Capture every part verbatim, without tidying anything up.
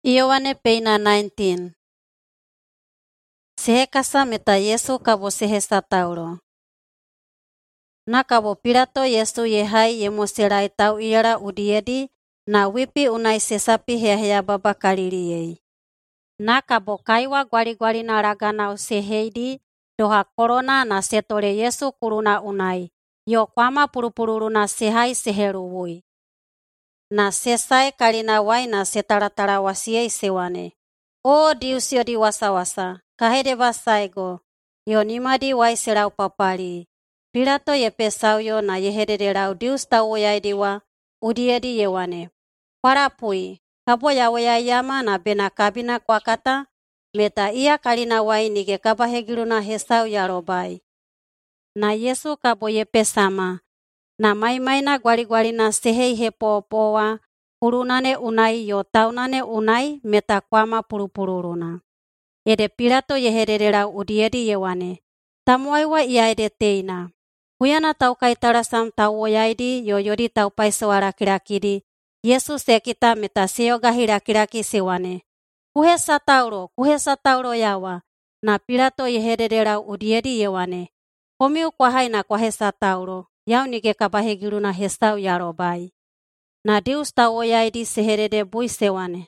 Ioane peina nineteen. Sehe kasa meta Yesu kabo sehe satauro. Na kabo Pilato Yesu ye hai ye moserai tau iara udiedi na wipi unai sesapi hea-hea baba kaliriyei. Na kabo kaiwa gwari-gwari na ragana seheidi doha korona na setore Yesu kuruna unai. Yo kwama puru-pururu na sehai seheruwui. Na sesai kalina wai na setaratara wasiei sewane. O Dius yo di wasa-wasa, kahede basaigo, yo nimadi wai serau papali. Pilato ye pesau yo na ye hedererau Dius tau yai diwa, udiedi yewane. Parapui, kabo yawe ya yama na bena kabina kwa kata, meta ia kalina wai nige kabahegiruna hesau yarobai. Na Yesu kabo ye pesama, na mai-mai na gwari-gwari na sehei hepo-poa, purunane unai yo taunane unai meta kwama puru-pururuna. Ede Pilato ye hedererau udiedi yewane. Tamuaiwa ia ede teina. Huyana tau kaitarasam tau woyaidi yo yodi tau paisawara kirakidi. Yesu sekita meta seyogahi rakiraki sewane. Kuhe satauro, kuhe satauro yawa. Na Pilato ye hedererau udiedi yewane. Komiu kwahai na kwahe satauro. Yau nige kabahegiruna hesau yarobai. Na Dius tau woyaidi seherede bui sewane.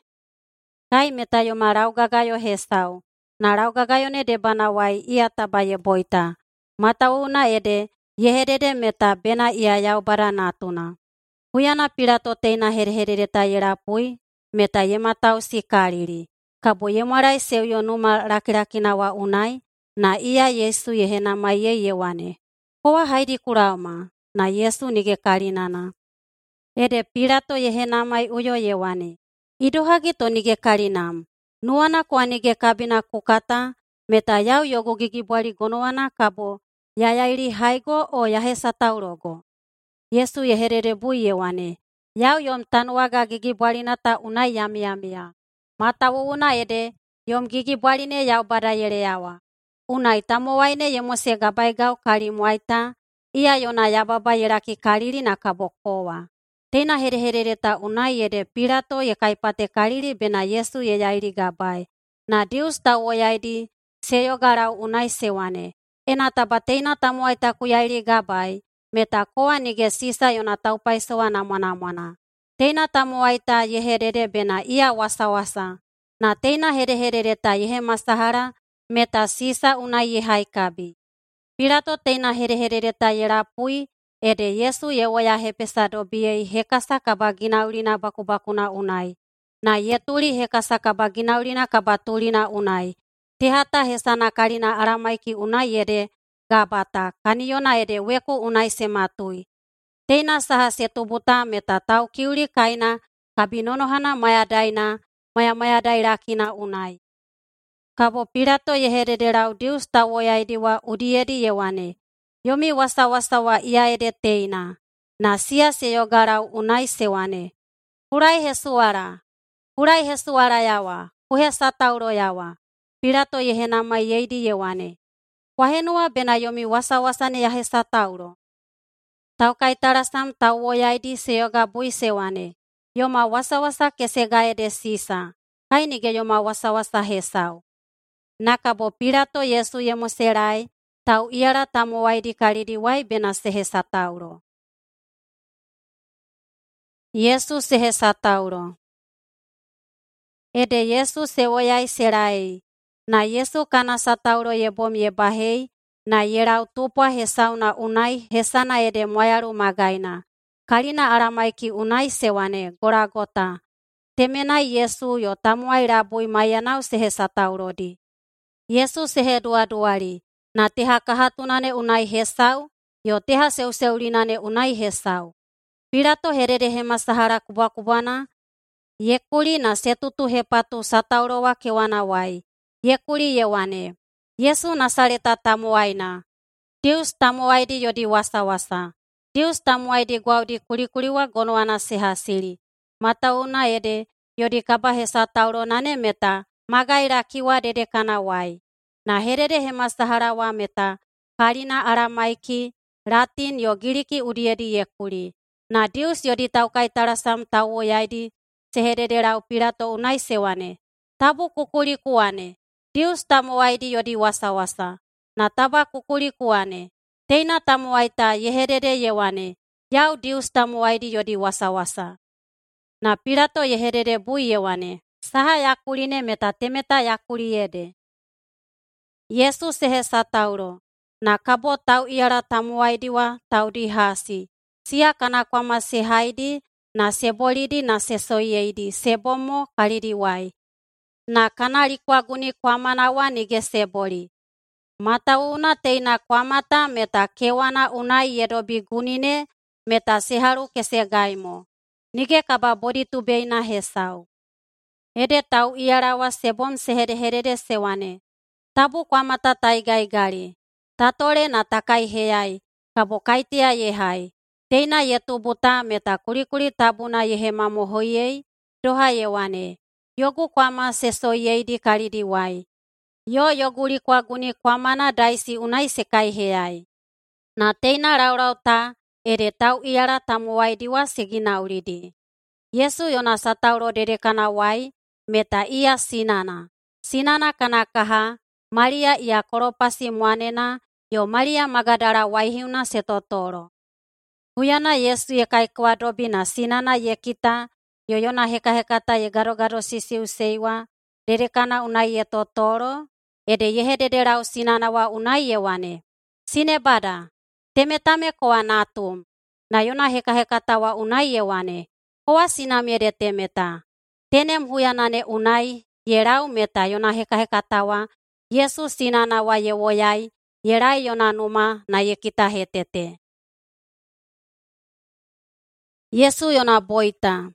Kai meta yo marau gagayo hesau. Na rau gagayo ne debana wai ia tabaye boita. Mata una ede, yehedede meta bena ia yau bara natuna. Huyana Pilato teina herherede ta yerapui, meta ye matau si kariri. Kabo ye marai seu yo numa rakirakina wa unai, na ia Yesu yehena maye yewane. Koa haidi kurauma, na Yesu nige karinana. Ede Pilato yehena mai uyo yewane. Idohagi to nige karinam. Nuana kwa nige kabina kukata, meta yau yogo gigi bwari gonoana kabo, yayairi haigo o yahe sataurogo. Yesu yeherere bui yewane. Yau yom tanuaga gigi bwari nata unai yami yamia. Mata una ede, yom gigi bwari ne yau bada yere yawa. Unai tamowaine yemose gabai gau kari muaita, ia yona yababa yeraki kariri na kabokoa. Teina hereherere ta unai ede Pilato ye kaipate kariri bena Yesu ye yairi gabai. Na Dius ta woyaidi seyo garau unai sewane. Enata bateina tamuai ta kuyairi gabai. Meta koa nige sisa yona taupai sewa namana-mana. Teina tamuai ta ye herere bena ia wasa-wasa. Na teina hereherere ta yehe masahara meta sisa unai ye haikabi. Pilato teina hereherere ta yerapui. Ede Yesu yewoya hepesado biei hekasa kabaginaulina bakubakuna unai. Na yetuli hekasa kabaginaulina kabatulina unai. Tehata hesana karina aramaiki unai ede gabata. Kaniyona ede weku unai sematui. Teina saha setubuta meta tau kiuli kaina kabinonohana mayadaina maya-mayadai rakina unai. Kabo Pilato yehedererau Dius tawoyaidiwa udiedi yewane. Yomi wasa-wasa wa ia ede teina. Na sia seyogarau unai sewane. Hurai hesuara. Hurai hesuara yawa. Kuhe satauro yawa. Pilato yehenama yeidi yewane. Wahenua bena yomi wasa-wasa ne yahe satauro. Tau kaitarasam tau woyaidi seyoga bui sewane. Yoma wasa-wasa kesega ede sisa. Kai nige yoma wasa-wasa hesau. Nakabo Pilato Yesu yemoserai. Tau iara tamuai di karidi wai bena sehe satauro. Yesu sehe satauro. Ede Yesu sewoyai serai. Na Yesu kana satauro yebom yebahei. Na yerau tupwa hesau na unai hesana ede moyaru magaina. Kalina aramaiki unai sewane Goragota. Temena Yesu yo tamuai rabui mayanau sehe satauro di. Yesu sehe dua-duari. Na teha kahatunane unai hesau, yo teha seu-seulinane unai hesau. Pilato herede hema sahara kubwa-kubwana, yekuli na setutu hepatu sataurowa kewana wai. Yekuli yewane, Yesu Nasareta tamuaina. Dius tamuaidi yodi wasa-wasa. Dius tamuaidi gwaudi kuli-kuliwa gonoana sehasili. Matauna ede, yodi kabahe satauro nane meta, magaira kiwa dede kana wai. Na herede hema sahara wa meta, kalina aramaiki, Latin yo Giriki udiedi yekuli. Na Dius yodi tau kaitarasam tau woyaidi, sehedederau Pilato unai sewane. Tabu kukuli kuane. Dius tamuaidi yodi wasa-wasa. Na taba kukuli kuane. Teina tamuaita yehedede yewane. Yau Dius tamuaidi yodi wasa-wasa. Na Pilato yehedede bui yewane. Saha yakuline meta temeta yakuliede. Yesus sehesa tauro. Na kabo tau iara tamuaidiwa tau di hasi. Sia kana kwama sehaidi na sebolidi na sesoyeidi sebomo kalidiwai. Na kana likwa guni kwamanawa nige seboli. Mata una teina kwamata meta kewana unai yedobi gunine meta seharu kesegaimo. Nige kaba bodi tu beina hesau. Ede tau iarawa sebom sehede-hedede sewane. Tabu kwamata taigai gali. Tatore na takai heyai. Kabo kaitia yehai. Teina yetu buta meta kulikuli tabuna yehema mohoyei. Doha yewane. Yogu kwama seso yeidi kalidi wai. Yo yoguli kwa guni kwamana daisi unai sekai heyai. Na teina raurau ta ede tau iara tamuwai diwa segina uridi. Yesu yona satauro dedekana wai meta ia sinana. Sinana kana kaha Maria ia koropasi muanena yo Maria Magadara waihiuna setotoro. Huyana Yesu ye kai kwadobi na sinana ye kita yo yona heka-hekata ye garo-garo sisiu seiwa dedekana unai ye totoro ede yehedederau sinana wa unai ye wane. Sine bada, temetame koa natum na yona heka-hekata wa unai ye wane. Koa sinam yede temeta. Tenem huyanane unai yerau meta yona heka-hekata wa Yesu sinana wa ye woyai yerai yona numa na ye kita hetete. Yesu yona boita.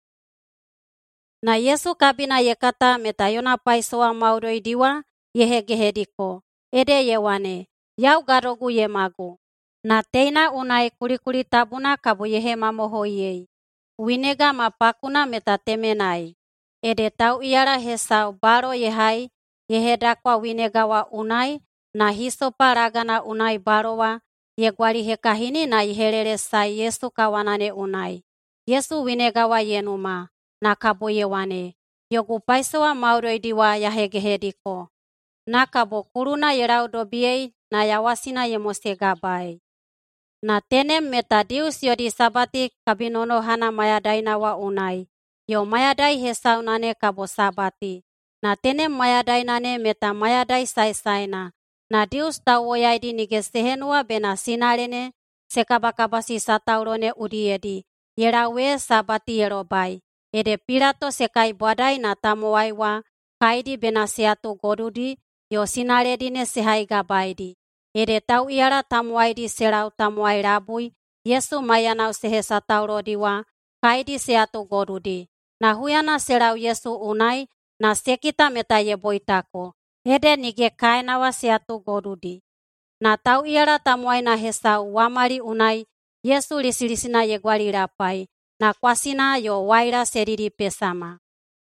Na Yesu kabina ye kata meta yona paisoa mauroi diwa ye hegehediko. Ede ye wane, yau garogu ye magu. Na teina unai kulikuli tabuna kabu yehe mamohoyei. Winega mapakuna meta temenai. Ede tau iara hesau baro yehai yehedakwa winega wa unai na hisopa ragana unai barowa ye gwali hekahini na iherere sai Yesu kawanane unai. Yesu winega wa yenuma na kabo yewane. Yogu paisoa mauroi diwa yahegehediko. Na kabo kuruna yerau dobiei na yawasina yemosegabai. Na tenem meta Dius yodi sabati kabinono hana mayadaina wa unai. Yo mayadai hesau nane kabo sabati. Na tenem mayadai nane meta mayadai sai-saina. Na Dius tawoyaidi nige sehenua bena sinarene sekabakabasi sataurone udiedi. Yerawe sabati yerobai. Ede Pilato sekai badai na tamuaiwa kaidi bena seatu godudi yo sinaredine sehai gabaidi. Ede tau iara tamuaidi serau tamuai rabui Yesu mayanau sehesa taurodiwa kaidi seatu godudi. Na huyana serau Yesu unai na sekita meta ye boitako. Ede nige kaenawa seatu godudi. Na tau iara tamuai na hesau wamari unai Yesu lisi-lisina ye gwali rapai. Na kwasina yo waira seriri pesama.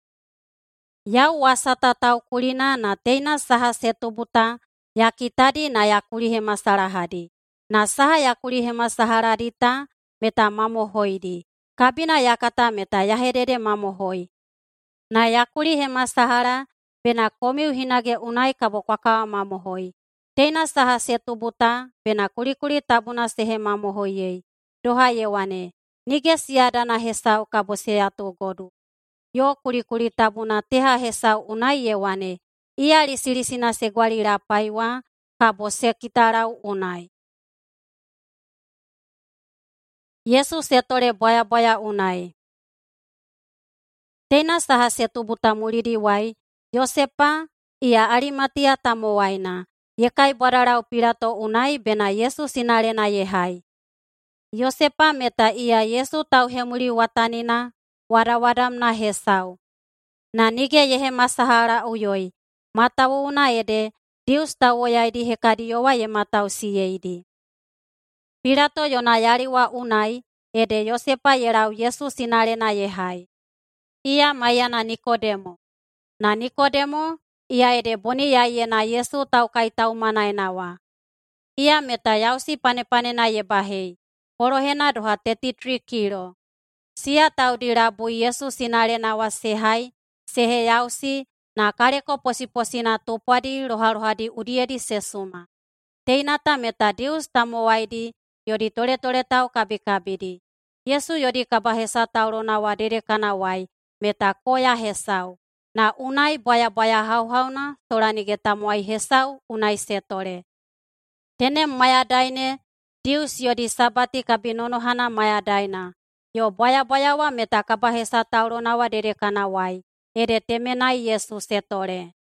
Yau wasata tau kulina na teina saha setubuta yakitadi na yakuli hema sarahadi. Na saha yakuli hema saharadita meta mamohoidi. Kabina yakata meta yahedede mamohoi. Na yakuli hema sahara bena komiu hinage unai kabo kwakawa mamohoi. Teina saha setubuta bena kulikuli tabuna sehe mamohoiyei. Doha yewane. Nige siadana hesau kabo seatu godu. Yo kulikuli tabuna teha hesau unai yewane. Ia lisi-lisina segwali rapaiwa kabo sekitarau unai. Yesu setore boya-boya unai. Teina saha setubuta mulidi wai, Yosepa ia Arimatia tamuwaina. Yekai badarau Pilato unai bena Yesu sinarena yehai. Yosepa meta ia Yesu tau hemuli watanina wadawadamna hesau. Na nige yehe masahara uyoi. Matawuna ede Dius tawoyaidi hekadiyowa ye matau siyeidi. Pilato yona yariwa unai ede Yosepa yerau Yesu sinarena yehai. Ia mayana Nikodemo. Na Nikodemo ia ede boni yaiena Yesu tau kai tau manaenawa. Ia meta yausi pane-pane na ye bahei. Porohena doha thirty-three kilo. Sia tau di rabu Yesus sinale nawa sehai, sehe yausi, na kareko posi-posina tupadi roha-rohadi udiedi sesuma. Teinata meta Deus tamu waidi, yodi tole-tole tau kabi-kabidi. Yesu yodi kabahesa tauro nawa dede kana wai, meta koya hesau. Na unai baya-baya hau-hauna, tolani geta muai hesau, unai setore. Tene mayadaine, Deus yodi sabati kabinonohana mayadaina. Yo baya-baya wa meta kabahesa tauro nawa dede kana wai, ede temenai Yesu setore.